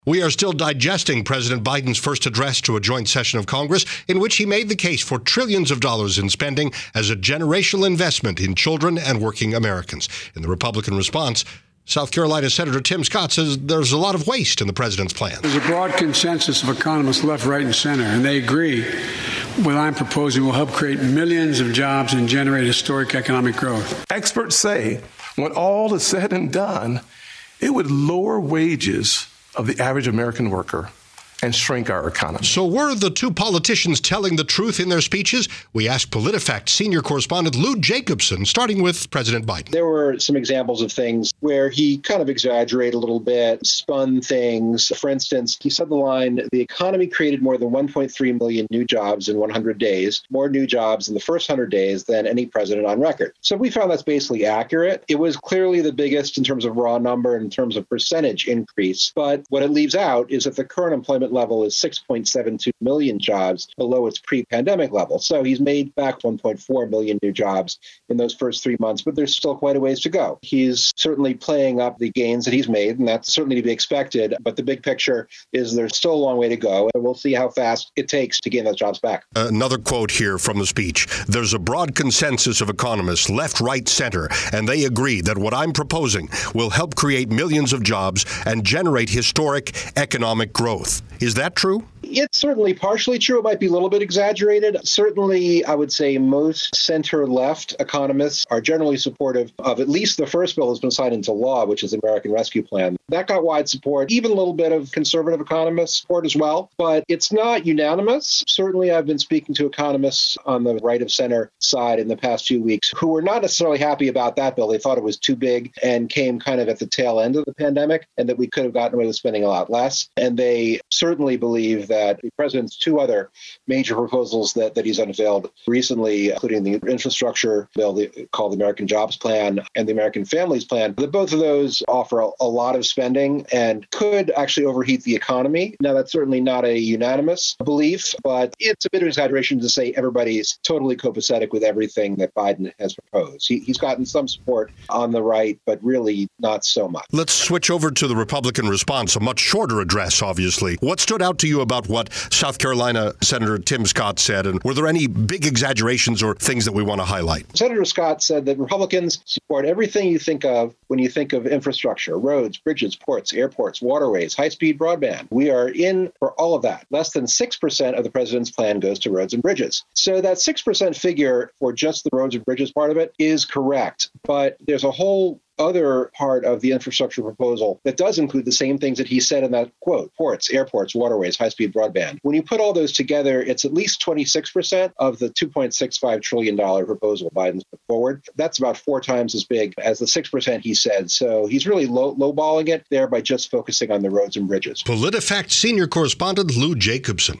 We are still digesting President Biden's first address to a joint session of Congress in which he made the case for trillions of dollars in spending as a generational investment in children and working Americans. In the Republican response, South Carolina Senator Tim Scott says there's a lot of waste in the president's plan. There's a broad consensus of economists left, right, and center, and they agree what I'm proposing will help create millions of jobs and generate historic economic growth. Experts say when all is said and done, it would lower wages of the average American worker and shrink our economy. So were the two politicians telling the truth in their speeches? We asked PolitiFact senior correspondent Lou Jacobson, starting with President Biden. There were some examples of things where he kind of exaggerated a little bit, spun things. For instance, he said the line, the economy created more than 1.3 million new jobs in 100 days, more new jobs in the first 100 days than any president on record. So we found that's basically accurate. It was clearly the biggest in terms of raw number, in terms of percentage increase. But what it leaves out is that the current employment level is 6.72 million jobs below its pre-pandemic level. So he's made back 1.4 million new jobs in those first 3 months, but there's still quite a ways to go. He's certainly playing up the gains that he's made, and that's certainly to be expected. But the big picture is there's still a long way to go, and we'll see how fast it takes to gain those jobs back. Another quote here from the speech. There's a broad consensus of economists, left, right, center, and they agree that what I'm proposing will help create millions of jobs and generate historic economic growth. Is that true? It's certainly partially true. It might be a little bit exaggerated. Certainly, I would say most center-left economists are generally supportive of at least the first bill that's been signed into law, which is the American Rescue Plan. That got wide support, even a little bit of conservative economist support as well. But it's not unanimous. Certainly, I've been speaking to economists on the right of center side in the past few weeks who were not necessarily happy about that bill. They thought it was too big and came kind of at the tail end of the pandemic and that we could have gotten away with spending a lot less. And they certainly believe that the president's two other major proposals that he's unveiled recently, including the infrastructure bill called the American Jobs Plan and the American Families Plan, that both of those offer a lot of spending and could actually overheat the economy. Now, that's certainly not a unanimous belief, but it's a bit of exaggeration to say everybody's totally copacetic with everything that Biden has proposed. He's gotten some support on the right, but really not so much. Let's switch over to the Republican response, a much shorter address, obviously. What stood out to you about what South Carolina Senator Tim Scott said, and were there any big exaggerations or things that we want to highlight? Senator Scott said that Republicans support everything you think of when you think of infrastructure, roads, bridges, ports, airports, waterways, high-speed broadband. We are in for all of that. Less than 6% of the president's plan goes to roads and bridges. So that 6% figure for just the roads and bridges part of it is correct, but there's a whole other part of the infrastructure proposal that does include the same things that he said in that quote: ports, airports, waterways, high-speed broadband. When you put all those together, it's at least 26% of the $2.65 trillion proposal Biden's put forward. That's about 4 times as big as the 6% he said. So he's really lowballing it there by just focusing on the roads and bridges. PolitiFact senior correspondent Lou Jacobson.